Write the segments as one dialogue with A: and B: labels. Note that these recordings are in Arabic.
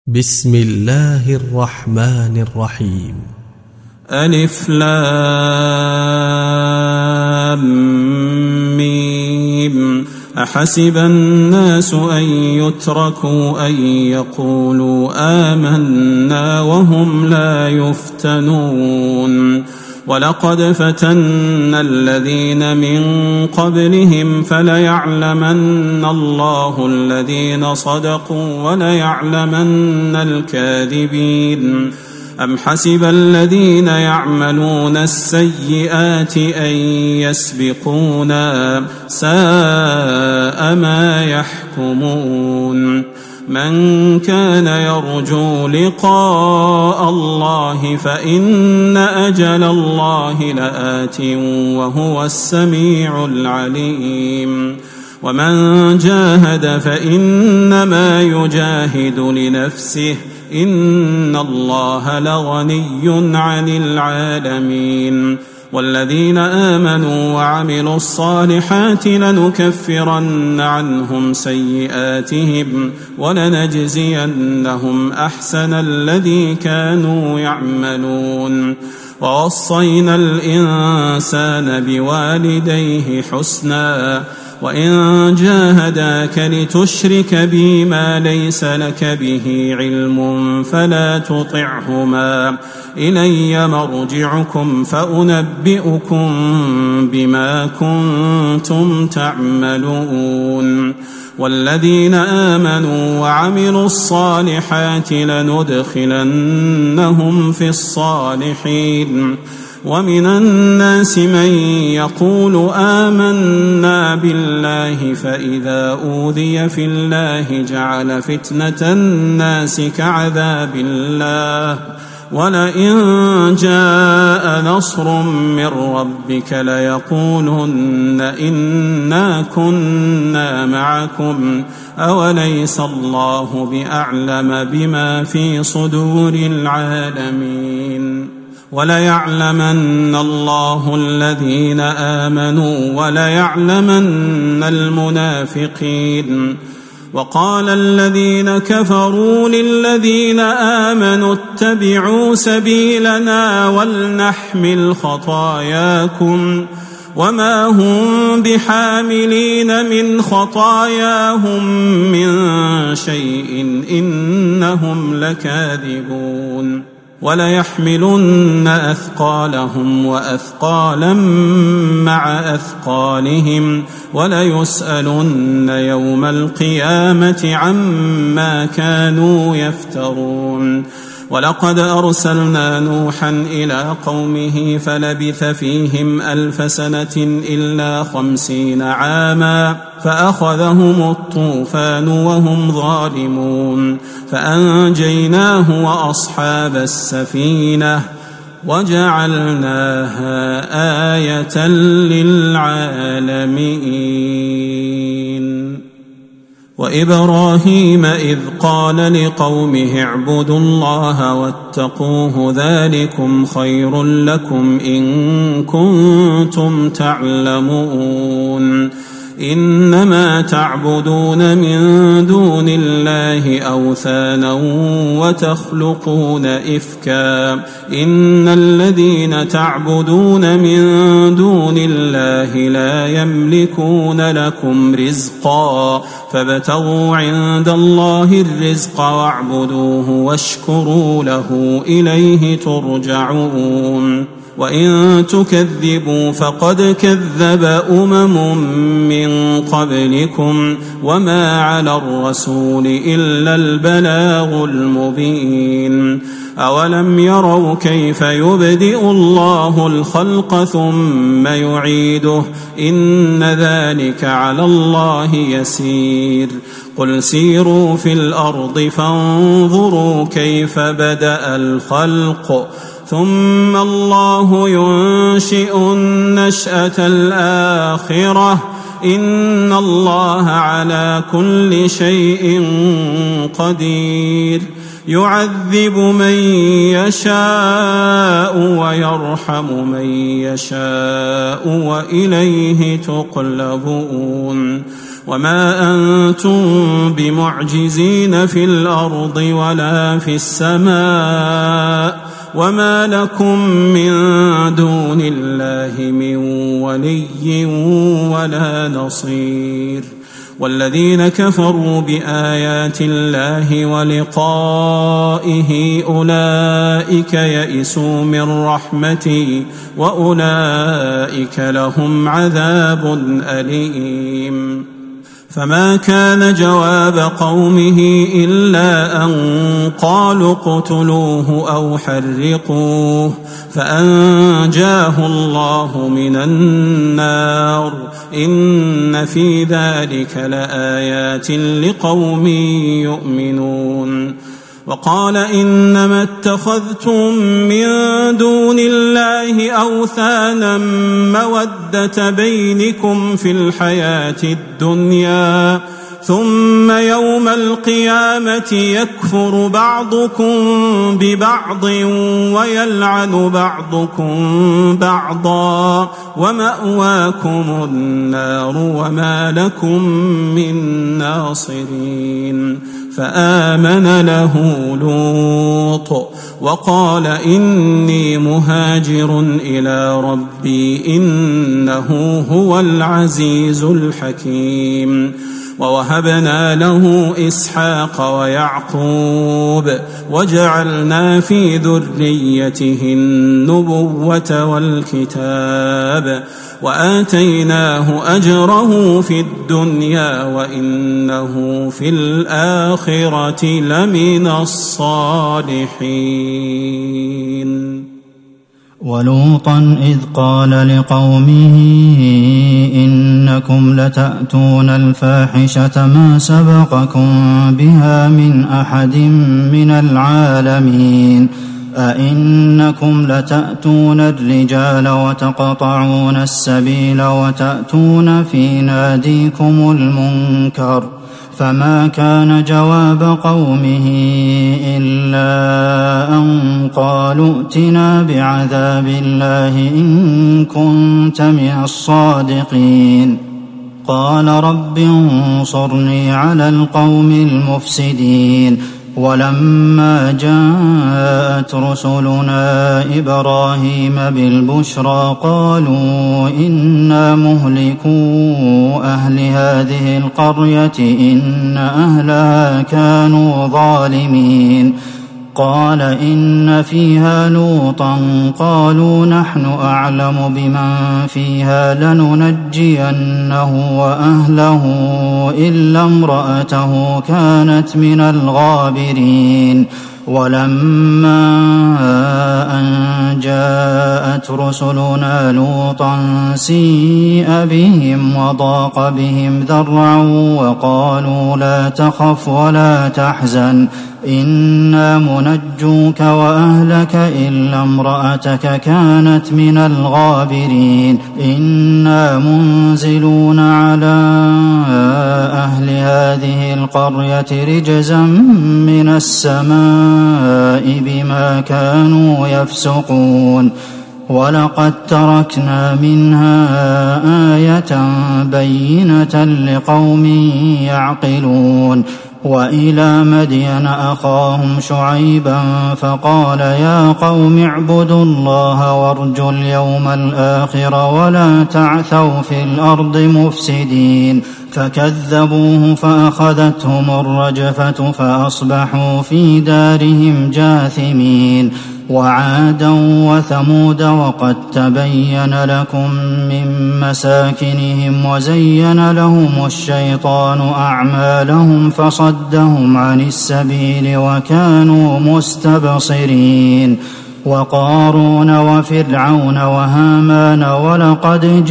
A: بسم الله الرحمن الرحيم.
B: ألف لام ميم. أحسب الناس أن يتركوا أن يقولوا آمنا وهم لا يفتنون. ولقد فتنا الذين من قبلهم فليعلمن الله الذين صدقوا وليعلمن الكاذبين. أم حسب الذين يعملون السيئات أن يسبقونا ساء ما يحكمون. من كان يرجو لقاء الله فإن أجل الله لآت وهو السميع العليم. ومن جاهد فإنما يجاهد لنفسه إن الله لغني عن العالمين. والذين آمنوا وعملوا الصالحات لنكفرن عنهم سيئاتهم ولنجزينهم أحسن الذي كانوا يعملون. ووصينا الإنسان بوالديه حسنا وإن جاهداك لتشرك بي ما ليس لك به علم فلا تطعهما إلي مرجعكم فأنبئكم بما كنتم تعملون. والذين آمنوا وعملوا الصالحات لندخلنهم في الصالحين. ومن الناس من يقول آمنا بالله فإذا أوذي في الله جعل فتنة الناس كعذاب الله ولئن جاء نصر من ربك ليقولن إنا كنا معكم أوليس الله بأعلم بما في صدور العالمين. وليعلمن الله الذين آمنوا وليعلمن المنافقين. وقال الذين كفروا للذين آمنوا اتبعوا سبيلنا ولنحمل خطاياكم وما هم بحاملين من خطاياهم من شيء إنهم لكاذبون. وليحملن أثقالهم وأثقالا مع أثقالهم وليسألن يوم القيامة عما كانوا يفترون. ولقد أرسلنا نوحا إلى قومه فلبث فيهم 1000 سنة إلا 50 عاما فأخذهم الطوفان وهم ظالمون فأنجيناه وأصحاب السفينة وجعلناها آية للعالمين. وإبراهيم إذ قال لقومه اعبدوا الله واتقوه ذلكم خير لكم إن كنتم تعلمون. إنما تعبدون من دون الله أوثانا وتخلقون إفكا إن الذين تعبدون من دون الله لا يملكون لكم رزقا فابتغوا عند الله الرزق واعبدوه واشكروا له إليه ترجعون. وإن تكذبوا فقد كذب من قبلكم وما على الرسول إلا البلاغ المبين. أولم يروا كيف يبدئ الله الخلق ثم يعيده إن ذلك على الله يسير. قل سيروا في الأرض فانظروا كيف بدأ الخلق ثم الله ينشئ النشأة الآخرة إن الله على كل شيء قدير. يعذب من يشاء ويرحم من يشاء وإليه تقلبون. وما أنتم بمعجزين في الأرض ولا في السماء وما لكم من دون الله من ولي ولا نصير والذين كفروا بآيات الله ولقائه أولئك يئسوا من رحمتي وأولئك لهم عذاب أليم فما كان جواب قومه إلا أن قالوا اقتلوه أو حرقوه فأنجاه الله من النار إن في ذلك لآيات لقوم يؤمنون وقال إنما اتخذتم من دون الله أوثانا مودة بينكم في الحياة الدنيا ثم يوم القيامة يكفر بعضكم ببعض ويلعن بعضكم بعضا ومأواكم النار وما لكم من ناصرين فآمن له لوط وقال إني مهاجر إلى ربي إنه هو العزيز الحكيم ووهبنا له إسحاق ويعقوب وجعلنا في ذريته النبوة والكتاب وآتيناه أجره في الدنيا وإنه في الآخرة لمن الصالحين
C: ولوطا إذ قال لقومه إنكم لتأتون الفاحشة ما سبقكم بها من أحد من العالمين أئنكم لتأتون الرجال وتقطعون السبيل وتأتون في ناديكم المنكر فما كان جواب قومه إلا أن قالوا ائتنا بعذاب الله إن كنت من الصادقين قال رب انصرني على القوم المفسدين ولما جاءت رسلنا إبراهيم بالبشرى قالوا إنا مهلكو أهل هذه القرية إن أهلها كانوا ظالمين قال إن فيها لوطا قالوا نحن أعلم بمن فيها لننجينه وأهله إلا امرأته كانت من الغابرين ولما أن جاءت رسلنا لوطا سيء بهم وضاق بهم ذرعا وقالوا لا تخف ولا تحزن إنا منجوك وأهلك إلا امرأتك كانت من الغابرين إنا منزلون على أهل هذه القرية رجزا من السماء بما كانوا يفسقون ولقد تركنا منها آية بينة لقوم يعقلون وإلى مدين أخاهم شعيبا فقال يا قوم اعبدوا الله وارجوا اليوم الآخر ولا تعثوا في الأرض مفسدين فكذبوه فأخذتهم الرجفة فأصبحوا في دارهم جاثمين وعادا وثمود وقد تبين لكم من مساكنهم وزين لهم الشيطان أعمالهم فصدهم عن السبيل وكانوا مستبصرين وقارون وفرعون وهامان ولقد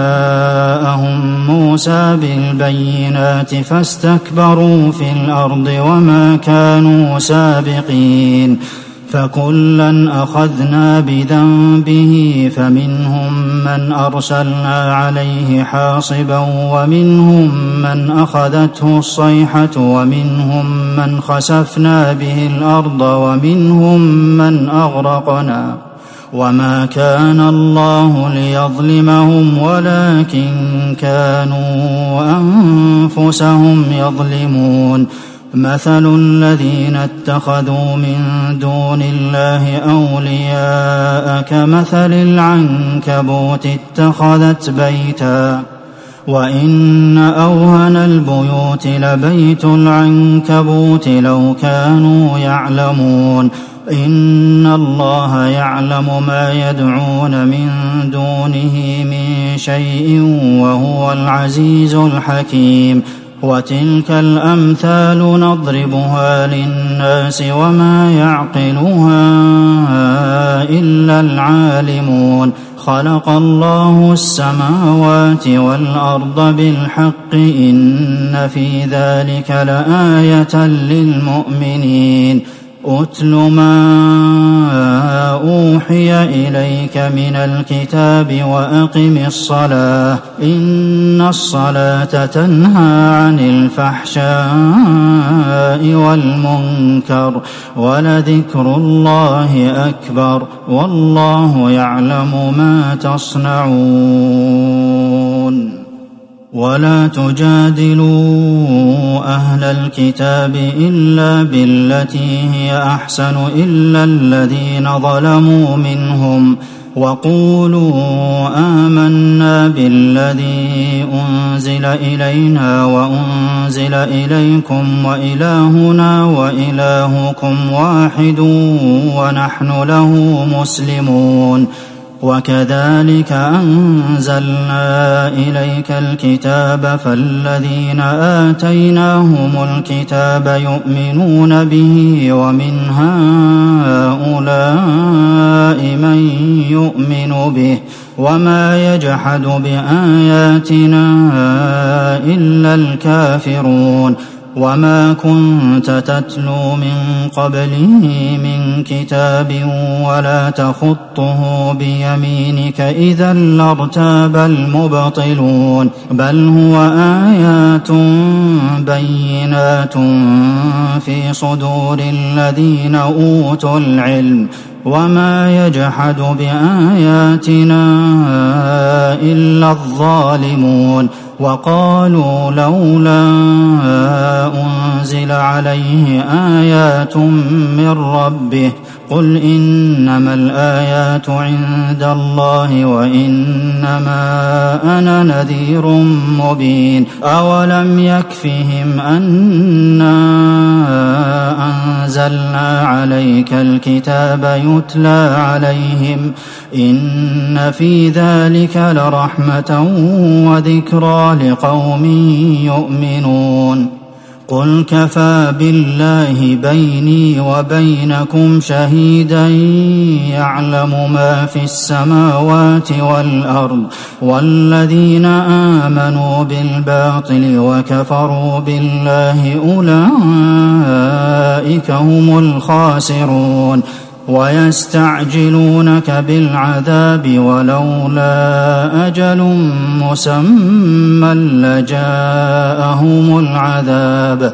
C: جاءهم موسى بالبينات فاستكبروا في الأرض وما كانوا سابقين فكلا أخذنا بذنبه فمنهم من أرسلنا عليه حاصبا ومنهم من أخذته الصيحة ومنهم من خسفنا به الأرض ومنهم من أغرقنا وما كان الله ليظلمهم ولكن كانوا أنفسهم يظلمون مثل الذين اتخذوا من دون الله أولياء كمثل العنكبوت اتخذت بيتا وإن أوهن البيوت لبيت العنكبوت لو كانوا يعلمون إن الله يعلم ما يدعون من دونه من شيء وهو العزيز الحكيم وتلك الأمثال نضربها للناس وما يعقلها إلا العالمون خلق الله السماوات والأرض بالحق إن في ذلك لآية للمؤمنين أتل ما أوحي إليك من الكتاب وأقم الصلاة إن الصلاة تنهى عن الفحشاء والمنكر ولذكر الله أكبر والله يعلم ما تصنعون ولا تجادلوا أهل الكتاب إلا بالتي هي أحسن إلا الذين ظلموا منهم وقولوا آمنا بالذي أنزل إلينا وأنزل إليكم وإلهنا وإلهكم واحد ونحن له مسلمون وكذلك أنزلنا إليك الكتاب فالذين آتيناهم الكتاب يؤمنون به ومن هؤلاء من يؤمن به وما يجحد بآياتنا إلا الكافرون وما كنت تتلو من قبله من كتاب ولا تخطه بيمينك إذا لارتاب المبطلون بل هو آيات بينات في صدور الذين أوتوا العلم وما يجحد بآياتنا إلا الظالمون وقالوا لولا أنزل عليه آيات من ربه قل إنما الآيات عند الله وإنما أنا نذير مبين أولم يكفهم أنا أنزلنا عليك الكتاب يتلى عليهم إن في ذلك لرحمة وذكرى لقوم يؤمنون قل كفى بالله بيني وبينكم شهيدا يعلم ما في السماوات والأرض والذين آمنوا بالباطل وكفروا بالله أولئك هم الخاسرون ويستعجلونك بالعذاب ولولا أجل مسمى لجاءهم العذاب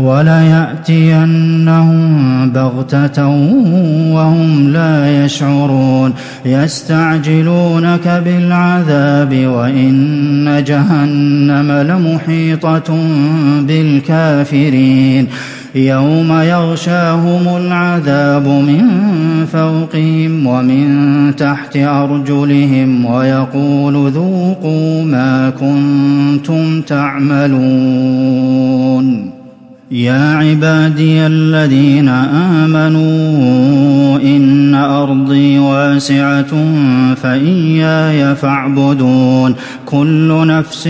C: وليأتينهم بغتة وهم لا يشعرون يستعجلونك بالعذاب وإن جهنم لمحيطة بالكافرين يوم يغشاهم العذاب من فوقهم ومن تحت أرجلهم ويقول ذوقوا ما كنتم تعملون يا عبادي الذين آمنوا إن أرضي واسعة فإياي فاعبدون كل نفس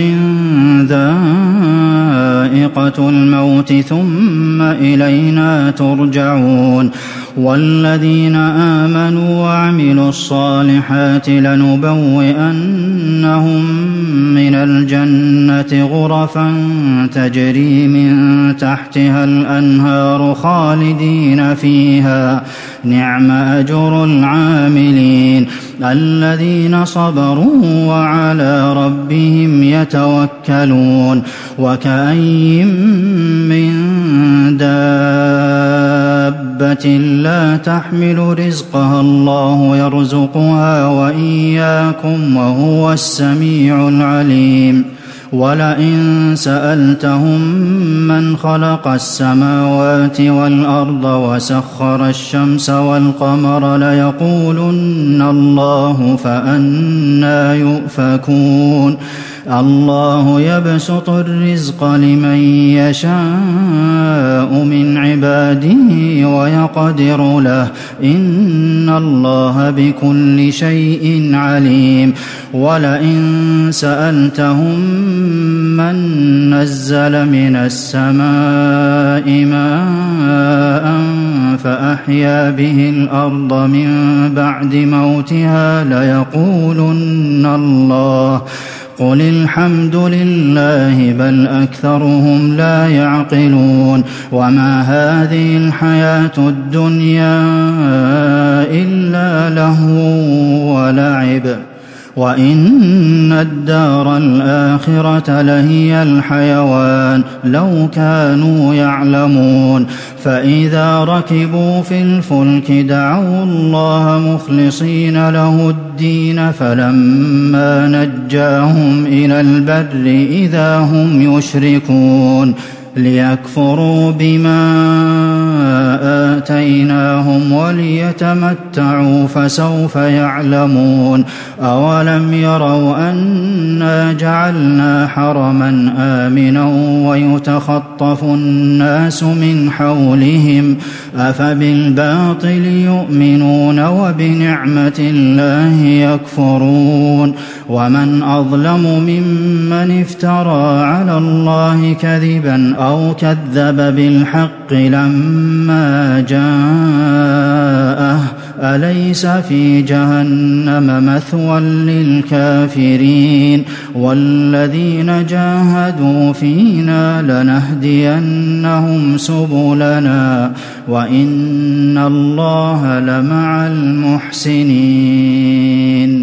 C: ذائقة الموت ثم إلينا ترجعون والذين آمنوا وعملوا الصالحات لنبوئنهم من الجنة غرفا تجري من تحتها الأنهار خالدين فيها نعم أجر العاملين الذين صبروا وعلى ربهم يتوكلون وكأين من دابة دابة لا تحمل رزقها الله يرزقها وإياكم وهو السميع العليم ولئن سألتهم من خلق السماوات والأرض وسخر الشمس والقمر ليقولن الله فأنى يؤفكون الله يبسط الرزق لمن يشاء من عباده ويقدر له إن الله بكل شيء عليم ولئن سألتهم من نزل من السماء ماء فأحيا به الأرض من بعد موتها ليقولن الله قل الحمد لله بل أكثرهم لا يعقلون وما هذه الحياة الدنيا إلا لهو ولعب وإن الدار الآخرة لهي الحيوان لو كانوا يعلمون فإذا ركبوا في الفلك دعوا الله مخلصين له الدين فلما نجاهم إلى البر إذا هم يشركون ليكفروا بما آتيناهم وليتمتعوا فسوف يعلمون أولم يروا أنا جعلنا حرما آمنا ويتخطف الناس من حولهم أفبالباطل يؤمنون وبنعمة الله يكفرون ومن أظلم ممن افترى على الله كذبا أو كذب بالحق لما جاءه أليس في جهنم مثوى للكافرين والذين جاهدوا فينا لنهدينهم سبلنا وإن الله لمع المحسنين